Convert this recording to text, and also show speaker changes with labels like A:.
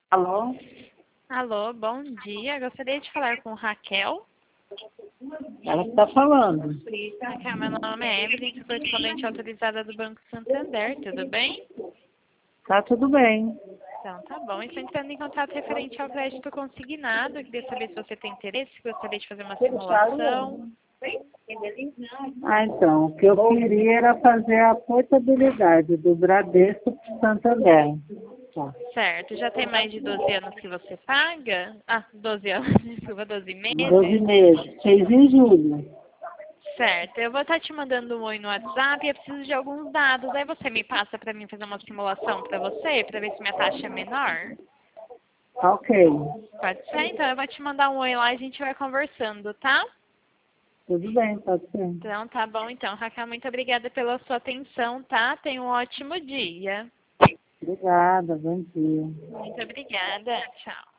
A: Alô?
B: Alô, bom dia. Gostaria de falar com Raquel.
A: Ela está falando.
B: Raquel, meu nome é Evelyn, sou correspondente autorizada do Banco Santander, tudo bem?
A: Tá tudo bem.
B: Então, tá bom. Estou entrando em contato referente ao crédito consignado. Eu queria saber se você tem interesse, gostaria de fazer uma simulação.
A: Então, o que eu queria era fazer a portabilidade do Bradesco para o Santander. Tá.
B: Certo. Já tem mais de 12 anos que você paga? 12 anos, desculpa, 12
A: 12
B: meses?
A: meses, 6 em julho.
B: Certo. Eu vou estar te mandando um oi no WhatsApp e eu preciso de alguns dados. Aí você me passa para mim fazer uma simulação para você, para ver se minha taxa é menor?
A: Tá ok.
B: Pode ser? Então eu vou te mandar um oi lá e a gente vai conversando, tá?
A: Tudo bem, pode ser.
B: Então tá bom então. Raquel, muito obrigada pela sua atenção, tá? Tenha um ótimo dia.
A: Obrigada, bom dia.
B: Muito obrigada. Tchau.